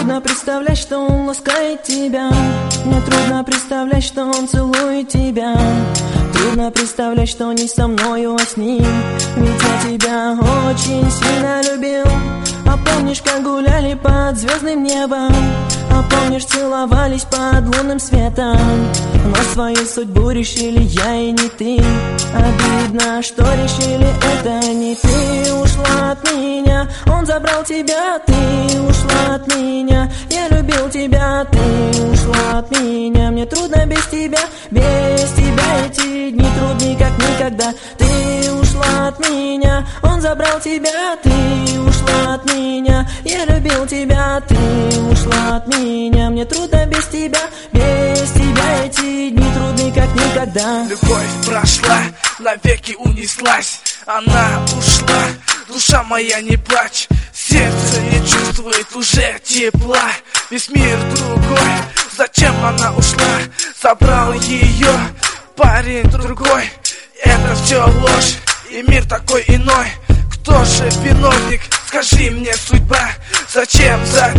трудно представлять, что он ласкает тебя. Мне трудно представлять, что он целует тебя. Трудно представлять, что не со мною, а с ним. Ведь я тебя очень сильно любил. А помнишь, как гуляли под звездным небом? А помнишь, целовались под лунным светом? Но свою судьбу решили я и не ты. Обидно, что решили это не ты. Ушла от меня, он забрал тебя. Ты ушла от меня, я любил тебя. Ты ушла от меня, мне трудно без тебя. Без тебя эти дни трудны, как никогда. Ты ушла от меня, он забрал тебя. Ты ушла от меня, я любил тебя. Ты ушла от меня, мне трудно без тебя. Без тебя эти дни трудны, как никогда. Любовь прошла, навеки унеслась. Она ушла, душа моя, не плачь. Сердце не чувствует уже тепла. Весь мир другой, зачем она ушла? Забрал ее парень другой. Это все ложь, и мир такой иной. Кто же виновник? Скажи мне, судьба. Зачем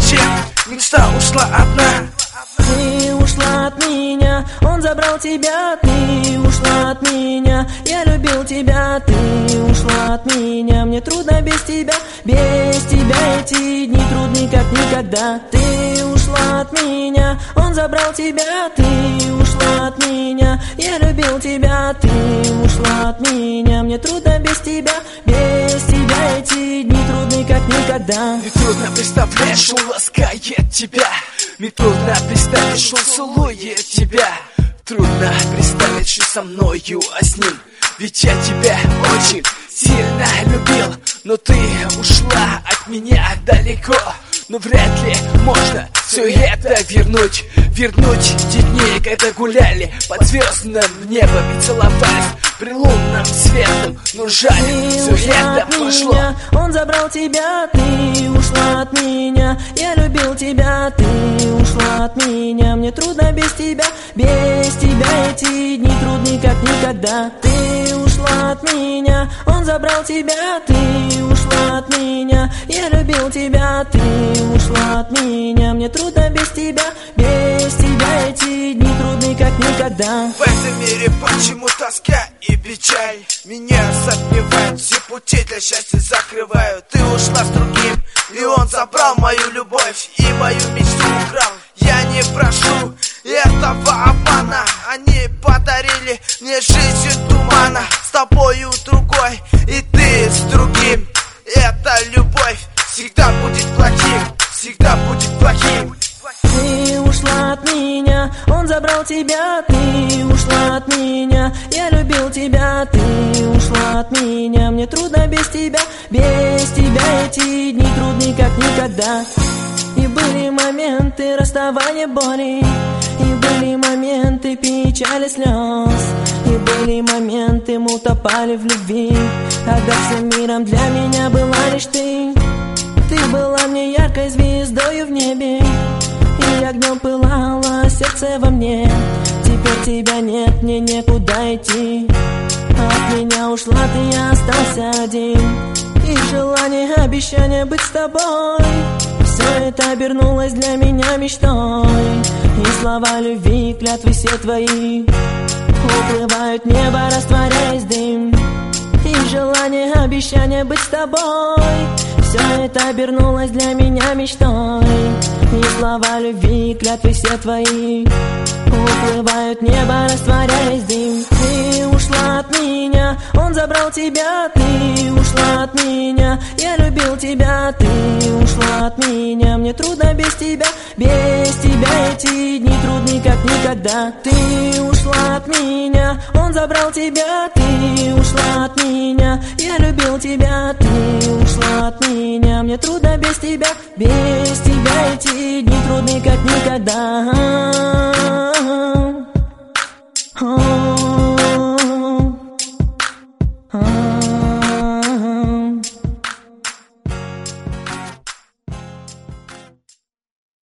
мечта ушла одна? Ты ушла от меня, он забрал тебя. Ты ушла от меня, я любил тебя. Ты ушла от меня, мне трудно без тебя. Без тебя эти дни трудны, как никогда. Ты ушла от меня, он забрал тебя. Ты ушла от меня, я любил тебя. Ты ушла от меня, мне трудно без тебя. Без тебя эти дни трудны, как никогда. Мне трудно представлять, что он ласкает тебя. Мне трудно представить, что он целует тебя. Трудно представить, что со мною, а с ним. Ведь я тебя очень сильно любил. Но ты ушла от меня далеко. Но вряд ли можно все это вернуть. Вернуть те дни, когда гуляли под звездным небом и целовались при лунном светом. Но жаль, все это прошло. Он забрал тебя, ты ушла от меня. Я любил тебя, ты ушла от меня. Мне трудно без тебя. Без тебя эти дни трудны, как никогда. Ты ушла от меня, он забрал тебя. Ты ушла от меня, я любил тебя. Ты ушла от меня, мне трудно без тебя. Без тебя эти дни трудны, как никогда. В этом мире почему тоска и печаль меня затмевают, все пути для счастья закрывают. Ты ушла с другим, и он забрал мою любовь и мою мечту украл. Я не прошу этого обмана. Они подарили мне жизнь тумана. С тобою другой, и ты с другим. Эта любовь всегда будет плохим, всегда будет плохим. Ты ушла от меня, он забрал тебя. Ты ушла от меня, я любил тебя. Ты ушла от меня, мне трудно без тебя. Без тебя эти дни трудны, как никогда. И были моменты расставания, боли. И были моменты печали, слез. И были моменты, мы утопали в любви. Когда всем миром для меня была лишь ты. Ты была мне яркой звездою в небе. И огнем пылало сердце во мне. Теперь тебя нет, мне некуда идти. От меня ушла ты, я остался один. И желание, обещание быть с тобой. Все это обернулось для меня мечтой. И слова любви, клятвы все твои уплывают в небо, растворяясь в дым. И желание, обещание быть с тобой. Все это обернулось для меня мечтой. И слова любви, клятвы все твои уплывают в небо, растворяясь в дым. Ты ушла от меня, он забрал тебя. Ты ушла от меня, я любил тебя. Ты ушла от меня, мне трудно без тебя. Без тебя эти дни трудны, как никогда. Ты ушла от меня, он забрал тебя. Ты ушла от меня, я любил тебя. Ты ушла от меня, мне трудно без тебя. Без тебя эти дни трудны, как никогда.